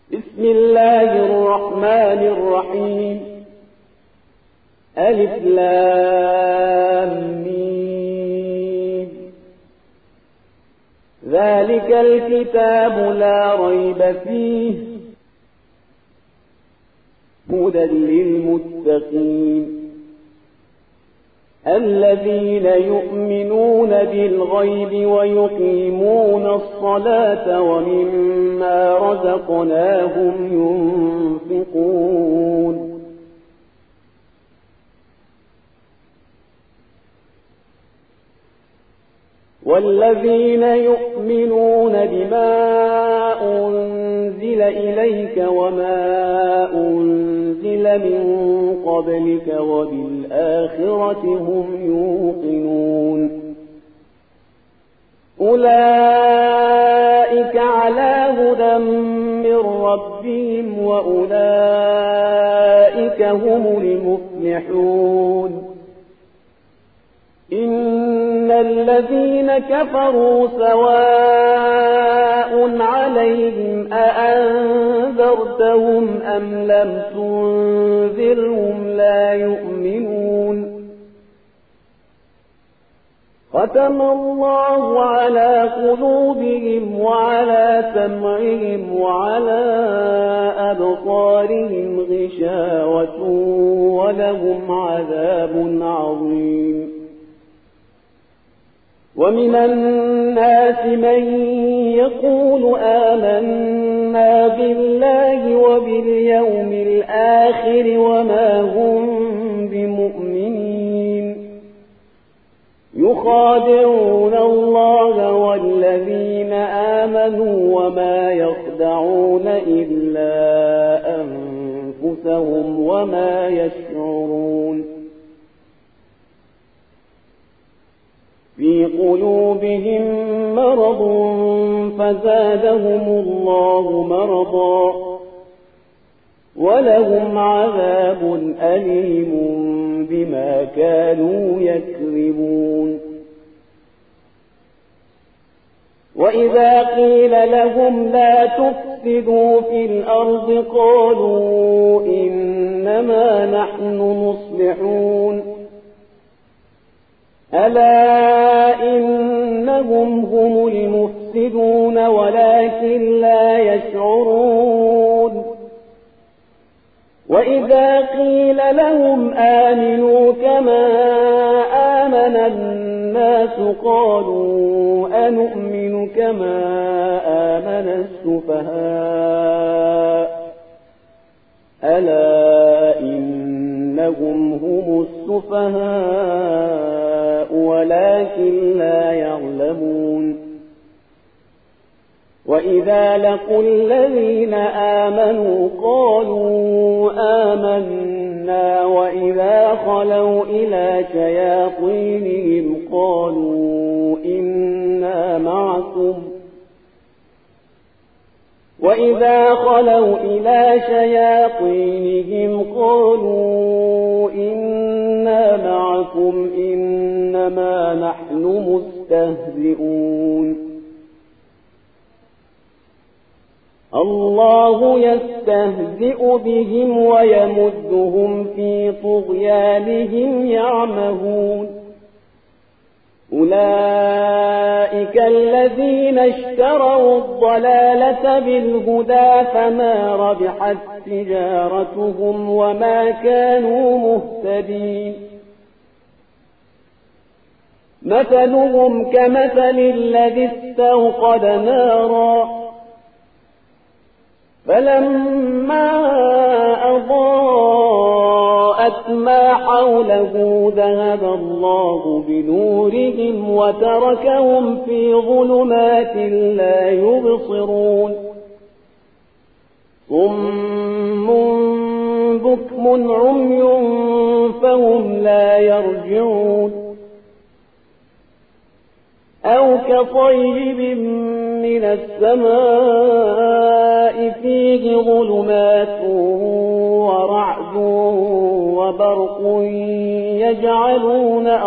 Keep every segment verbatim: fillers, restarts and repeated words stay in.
بسم الله الرحمن الرحيم. ألف لام ميم. ذلك الكتاب لا ريب فيه هدى للمتقين الذين يؤمنون بالغيب ويقيمون الصلاة ومما رزقناهم ينفقون والذين يؤمنون بما أنزل إليك وما أنزل من قبلك وبالآخرة هم يوقنون أولئك على هدى من ربهم وأولئك هم المفلحون. إن الذين كفروا سواء عليهم أأنذرتهم أم لم تنذرهم لا يؤمنون. ختم الله على قلوبهم وعلى سمعهم وعلى أبصارهم غشاوة ولهم عذاب عظيم. ومن الناس من يقول آمنا بالله وباليوم الآخر وما هم بمؤمنين يخادعون الله والذين آمنوا وما يخدعون إلا أنفسهم وما يشعرون. في قلوبهم مرض فزادهم الله مرضا ولهم عذاب أليم بما كانوا يكذبون. وإذا قيل لهم لا تفسدوا في الأرض قالوا إنما نحن مصلحون ألا إنهم هم المفسدون ولكن لا يشعرون. وإذا قيل لهم آمنوا كما آمن الناس قالوا أنؤمن كما آمن السفهاء ألا إنهم هم السفهاء ولكن لا يعلمون. وإذا لقوا الذين آمنوا قالوا آمنا وإذا خلوا إلى شياطينهم قالوا إنا معكم وإذا خلوا إلى شياطينهم قالوا إنا معكم إنما نحن مستهزئون. الله يستهزئ بهم ويمدهم في طغيانهم يعمهون. أولئك الذين اشتروا الضلالة بالهدى فما ربحت تجارتهم وما كانوا مهتدين. مثلهم كمثل الذي استوقد نارا فلما أضاءت ما حوله ذهب الله بنورهم وتركهم في ظلمات لا يبصرون. صم بكم عمي فهم لا يرجعون. أو كطيب من السماء فيه ظلمات ورعد وبرق يجعلون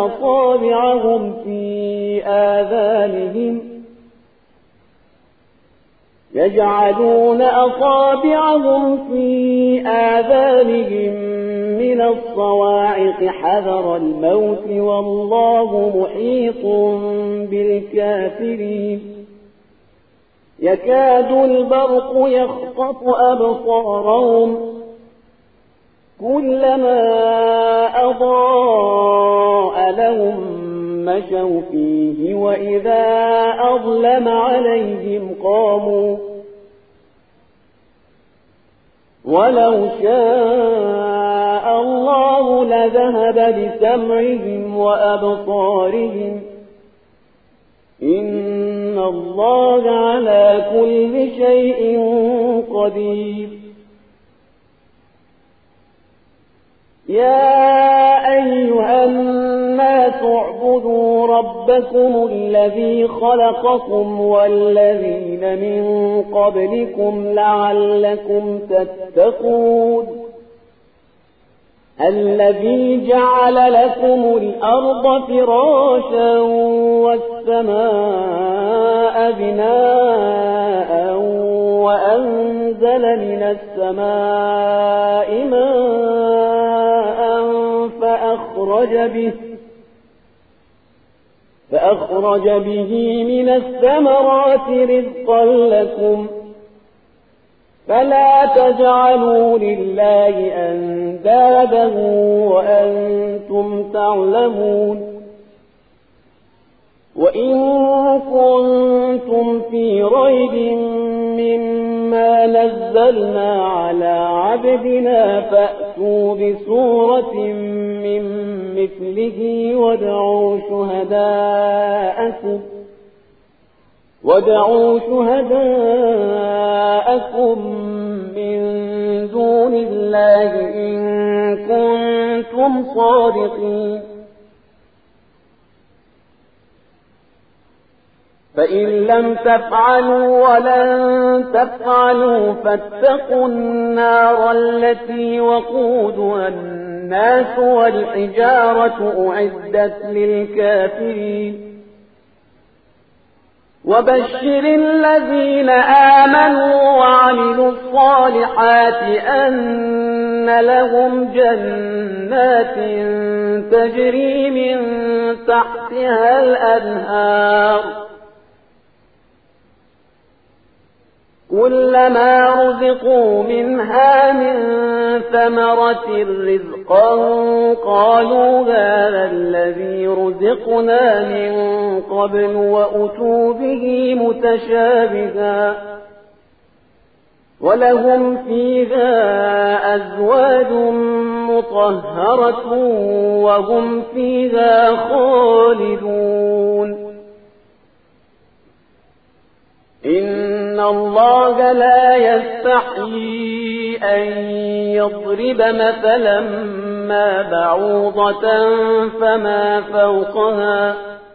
أصابعهم في آذانهم يجعلون أصابعهم في آذانهم من الصواعق حذر الموت والله محيط بالكافرين يكاد البرق يخطف أبصارهم كلما أضاء لهم مشوا فيه وإذا أظلم عليهم قاموا ولو شاء الله لذهب بسمعهم وأبصارهم إن الله على كل شيء قدير يا أيها الناس اعبدوا ربكم الذي خلقكم والذين من قبلكم لعلكم تتقون الذي جعل لكم الأرض فراشا والسماء بناء وأنزل من السماء ماء فأخرج به فأخرج به من الثمرات رزقا لكم فلا تجعلوا لله أندادا وأنتم تعلمون وإن كنتم في ريب مما نزلنا على عبدنا فأتوا بسورة من مثله وادعوا شهداءكم وادعوا شهداءكم من دون الله إن كنتم صادقين فإن لم تفعلوا ولن تفعلوا فاتقوا النار التي وقودها الناس والحجارة أعدت للكافرين وبشر الذين آمنوا وعملوا الصالحات أن لهم جنات تجري من تحتها الأنهار كلما رزقوا منها من ثمرة رزقا قالوا هذا الذي رزقنا من قبل وأتوا به متشابها ولهم فيها أزواج مطهرة وهم فيها خالدون إن الله لا يستحيي أن يضرب مثلا ما بعوضة فما فوقها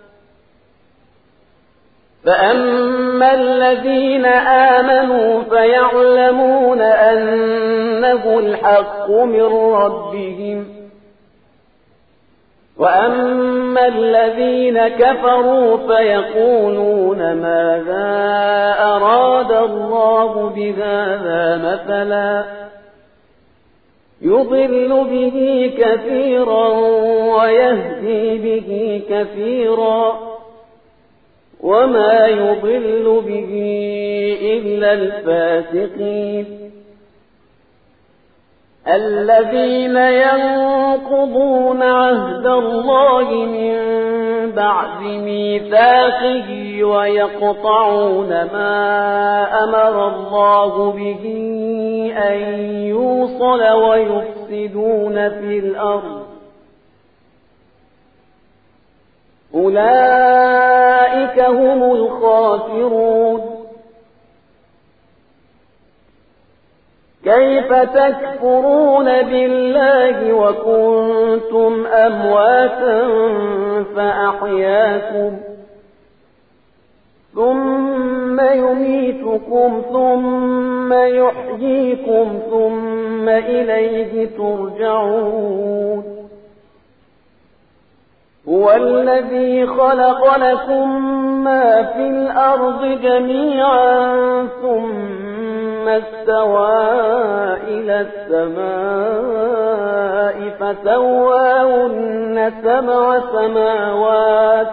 فأما الذين آمنوا فيعلمون أنه الحق من ربهم وأما الذين كفروا فيقولون ماذا أراد الله بهذا مثلا يضل به كثيرا ويهدي به كثيرا وما يضل به إلا الفاسقين الذين ينقضون عهد الله من بعد ميثاقه ويقطعون ما أمر الله به أن يوصل ويفسدون في الأرض أولئك هم الخاسرون كيف تكفرون بالله وكنتم أمواتا فأحياكم ثم يميتكم ثم يحييكم ثم إليه ترجعون هو الذي خلق لكم ما في الأرض جميعا ثم استوى إلى السماء فسواهن سبع سماوات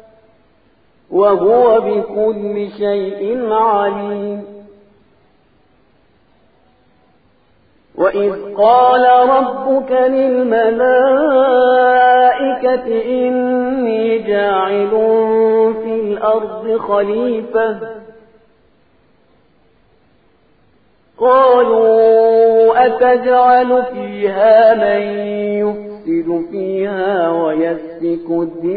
وهو بكل شيء عليم. وإذ قال ربك للملائكة إني جاعل في الأرض خليفة قالوا أتجعل فيها من يفسد فيها ويسفك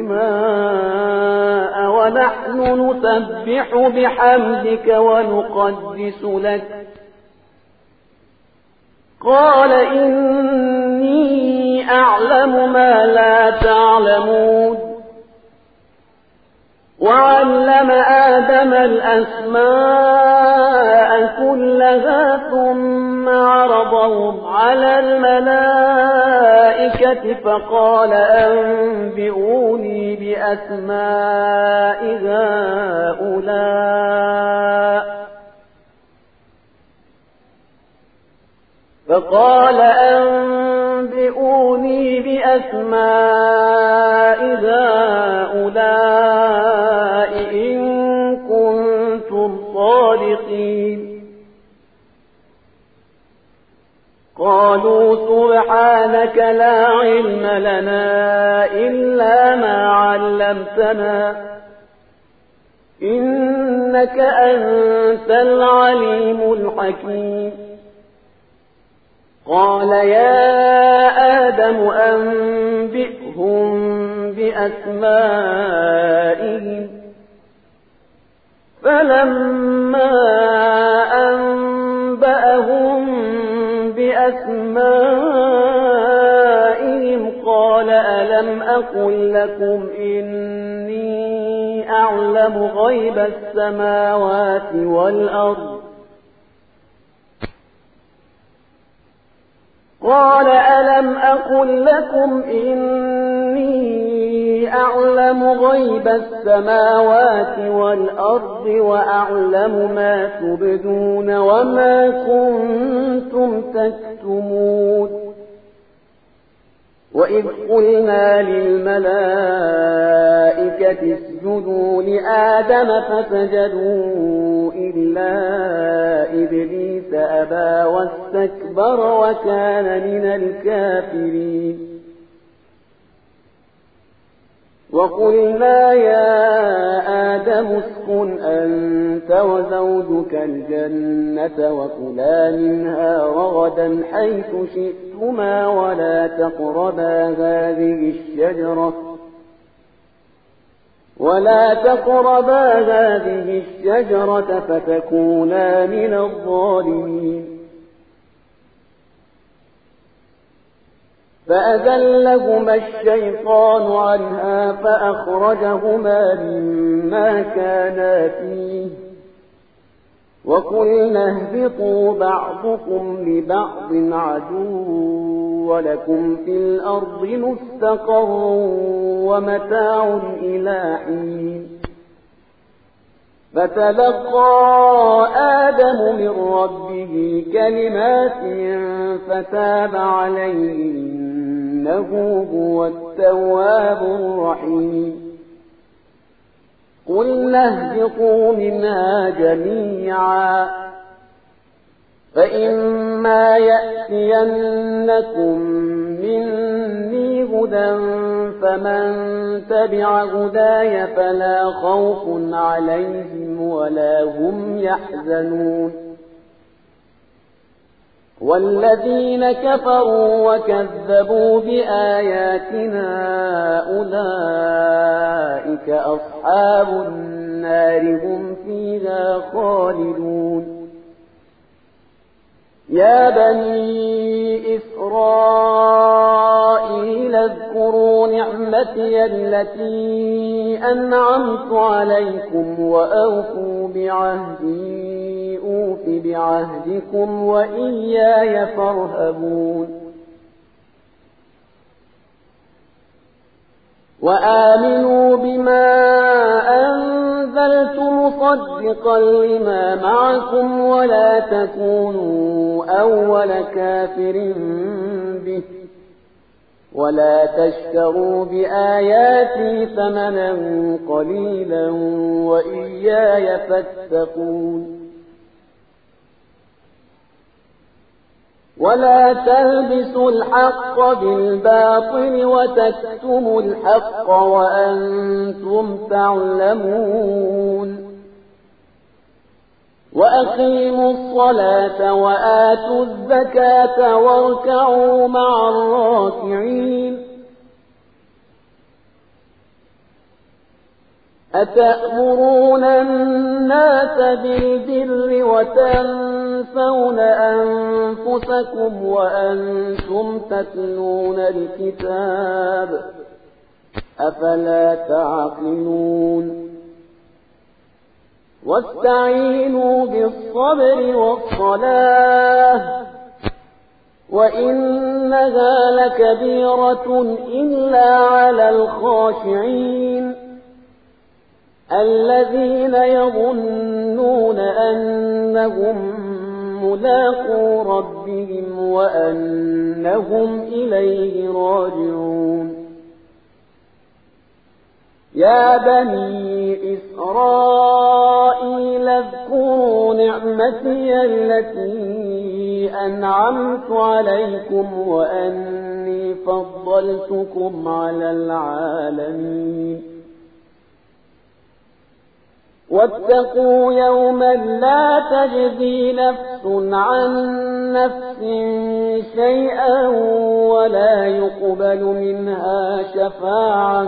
الدماء ونحن نسبح بحمدك ونقدس لك قال إني أعلم ما لا تعلمون. وعلم آدم الأسماء كلها ثم عرضهم على الملائكة فقال أنبئوني بأسماء هؤلاء فقال أنبئوني بأسماء هؤلاء إن كنتم صادقين. قالوا سبحانك لا علم لنا إلا ما علمتنا إنك أنت العليم الحكيم. قال يا آدم أنبئهم بأسمائهم فلما أنبأهم بأسمائهم قال ألم أقل لكم إني أعلم غيب السماوات والأرض قال ألم أقل لكم إني أعلم غيب السماوات والأرض وأعلم ما تبدون وما كنتم تكتمون. وإذ قلنا للملائكة اسجدوا لآدم فسجدوا إلا إبليس أبى واستكبر وكان من الكافرين. وقلنا يا آدم اسكن أنت وزوجك الجنة وكلا منها رغدا حيث شئتما ولا تقربا هذه الشجرة ولا تقربا هذه الشجرة فتكونا من الظالمين. فأذلهما الشيطان عنها فأخرجهما مما كانا فيه وقلنا اهبطوا بعضكم لبعض عدو ولكم في الأرض مستقر ومتاع إلى حين. فتلقى آدم من ربه كلمات فتاب عليه إنه هو التواب الرحيم. قلنا اهبطوا منها جميعا فإما يأتينكم مني هدى فمن تبع هداي فلا خوف عليهم ولا هم يحزنون. والذين كفروا وكذبوا بآياتنا أولئك أصحاب النار هم فيها خالدون. يا بني إسرائيل اذكروا نعمتي التي أنعمت عليكم وأوفوا بعهدي أوف بعهدكم وإياي فارهبون. وآمنوا بما أنزلت أرسلت مصدقا لما معكم ولا تكونوا أول كافر به ولا تشتروا بآياتي ثمنا قليلا وإياي فاتقون ولا تلبسوا الحق بالباطل وتكتموا الحق وأنتم تعلمون وأقيموا الصلاة وآتوا الزكاة واركعوا مع الراكعين أتأمرون الناس بالبر وتنسون أنفسكم وأنتم تتلون الكتاب أفلا تعقلون واستعينوا بالصبر والصلاة وإنها لكبيرة إلا على الخاشعين الذين يظنون أنهم ملاقو ربهم وأنهم إليه راجعون يا بني إسرائيل اذكروا نعمتي التي أنعمت عليكم وأني فضلتكم على العالمين واتقوا يوما لا تجزي نفس عن نفس شيئا ولا يقبل منها شفاعة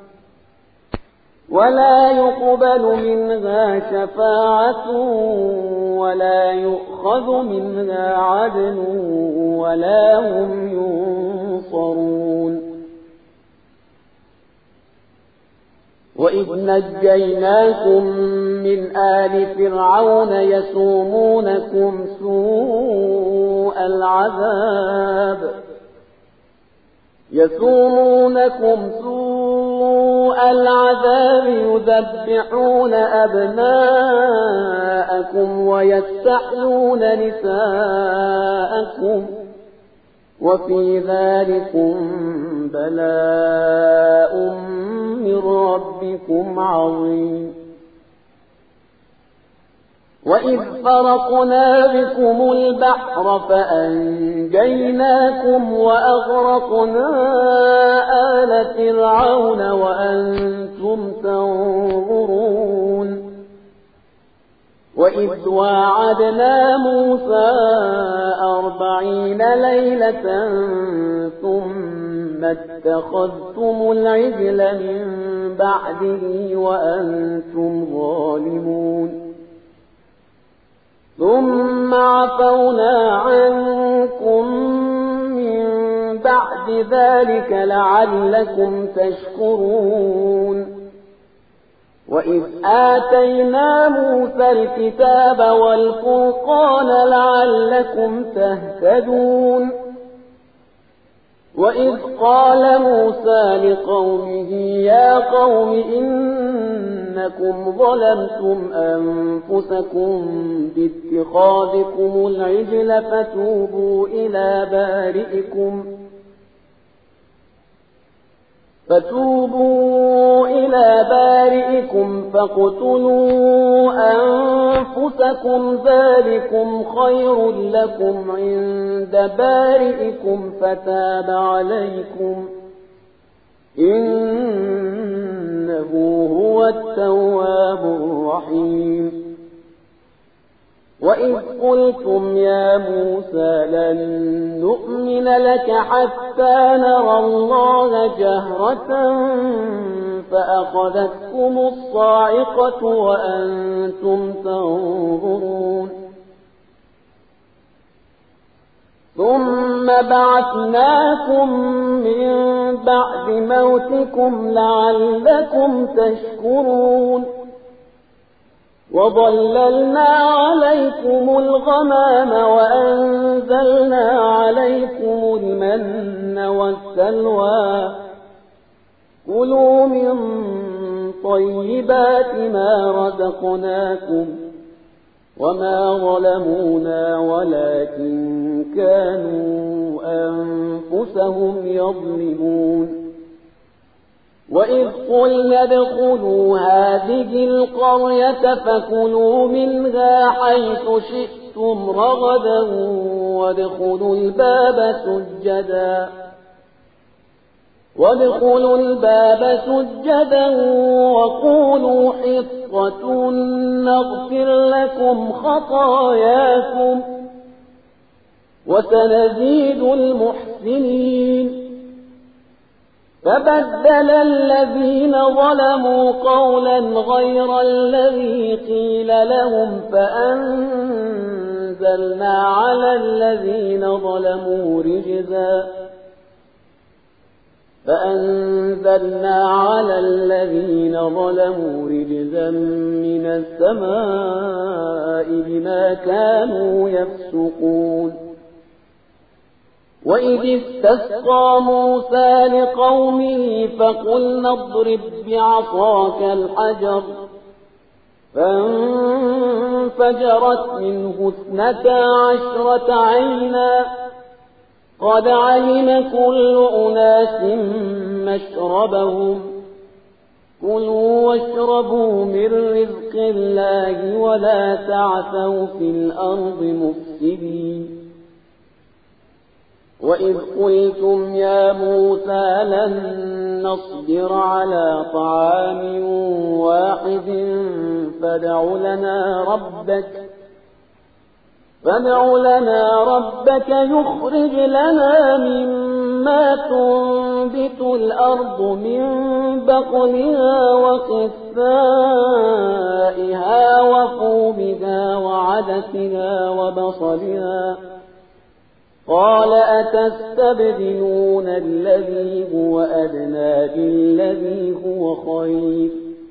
ولا يقبل منها شفاعة ولا يؤخذ منها عدل ولا هم ينصرون وإذ نجيناكم من آل فرعون يسومونكم سوء العذاب يسومونكم سوء العذاب يذبحون أبناءكم ويستحيون نساءكم وفي ذلكم بلاء من ربكم عظيم وإذ فرقنا بكم البحر فأنجيناكم وأغرقنا آل فرعون وأنتم تنظرون وإذ واعدنا موسى أربعين ليلة ثم اتخذتم العجل من بعده وأنتم ظالمون ثم عفونا عنكم من بعد ذلك لعلكم تشكرون وإذ آتينا موسى الكتاب والفرقان لعلكم تهتدون وإذ قال موسى لقومه يا قوم إنكم ظلمتم أنفسكم باتخاذكم العجل فتوبوا إلى بارئكم فتوبوا إلى بارئكم فاقتلوا أنفسكم ذلكم خير لكم عند بارئكم فتاب عليكم إنه هو التواب الرحيم وإذ قلتم يا موسى لن نؤمن لك حتى نرى الله جهرة فأخذتكم الصاعقة وأنتم تنظرون ثم بعثناكم من بعد موتكم لعلكم تشكرون وظللنا عليكم الغمام وأنزلنا عليكم المن والسلوى كلوا من طيبات ما رزقناكم وما ظلمونا ولكن كانوا أنفسهم يظلمون وإذ قلنا ادخلوا هذه القرية فكلوا منها حيث شئتم رغدا وادخلوا الباب سجدا وادخلوا الباب سجدا وقولوا حطة نغفر لكم خطاياكم وسنزيد المحسنين فبدل الذين ظلموا قولا غير الذي قيل لهم فأنزلنا على الذين ظلموا رجزا فأنزلنا على الذين ظلموا رجزا من السماء بما كانوا يفسقون وإذ استسقى موسى لقومه فقلنا اضرب بعصاك الحجر فانفجرت منه اثنتا عشرة عينا قد علم كل أناس مشربهم كلوا واشربوا من رزق الله ولا تعثوا في الأرض مفسدين وإذ قلتم يا موسى لن نصبر على طعام واحد فادع لنا ربك فادع لنا ربك يخرج لنا مما تنبت الأرض من بقلها وقثائها وفومها وعدسها وبصلها قال أتستبدلون الذي هو أدنى بالذي هو خير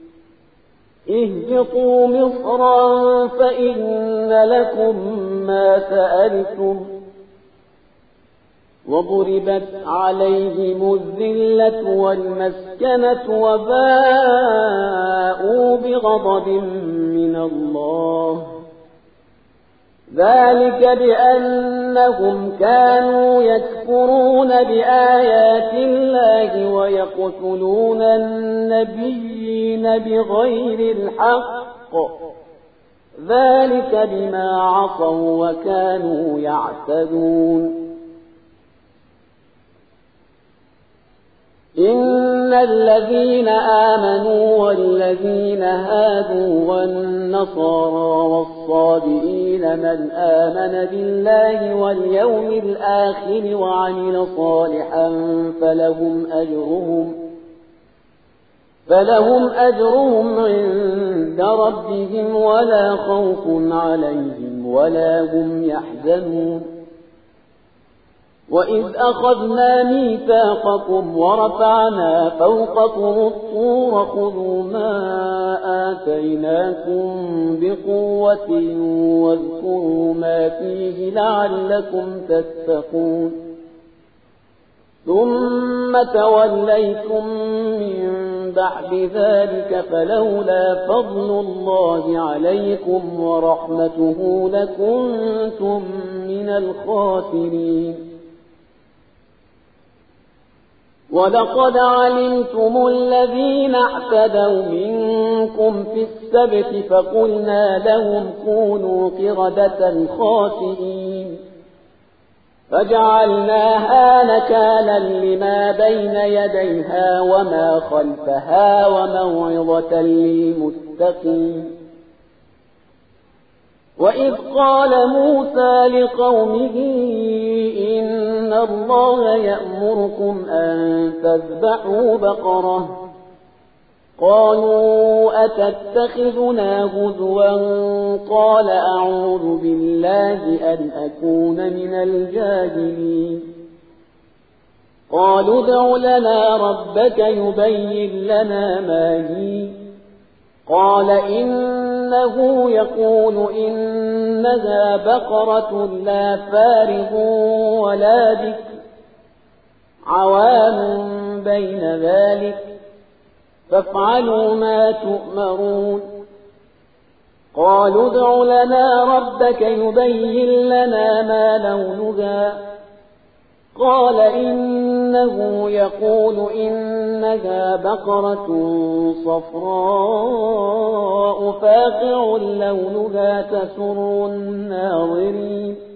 اهبطوا مصرا فإن لكم ما سألتم وضربت عليهم الذلة والمسكنة وباءوا بغضب من الله ذلك بأنهم كانوا يكفرون بآيات الله ويقتلون النبيين بغير الحق ذلك بما عصوا وكانوا يعتدون إن الذين آمنوا والذين هادوا والنصارى والصابئين من آمن بالله واليوم الآخر وعمل صالحا فلهم أجرهم فلهم أجرهم عند ربهم ولا خوف عليهم ولا هم يحزنون وإذ أخذنا ميثاقكم ورفعنا فوقكم الطور خذوا ما آتيناكم بقوة واذكروا ما فيه لعلكم تتقون ثم توليتم من بعد ذلك فلولا فضل الله عليكم ورحمته لكنتم من الخاسرين ولقد علمتم الذين اعتدوا منكم في السبت فقلنا لهم كونوا قردة خاسئين فجعلناها نكالا لما بين يديها وما خلفها وموعظة للمتقين وإذ قال موسى لقومه إن الله يأمركم أن تذبحوا بقرة قالوا أتتخذنا هزوا قال أعوذ بالله أن أكون من الجاهلين قالوا ادع لنا ربك يبين لنا ما هي قال إنه يقول إنها بقرة لا فارغ ولا بكر عوان بين ذلك فافعلوا ما تؤمرون قالوا ادع لنا ربك يبين لنا ما لونها قال إنه يقول إنها بقرة صفراء فاقع لونها تسر الناظرين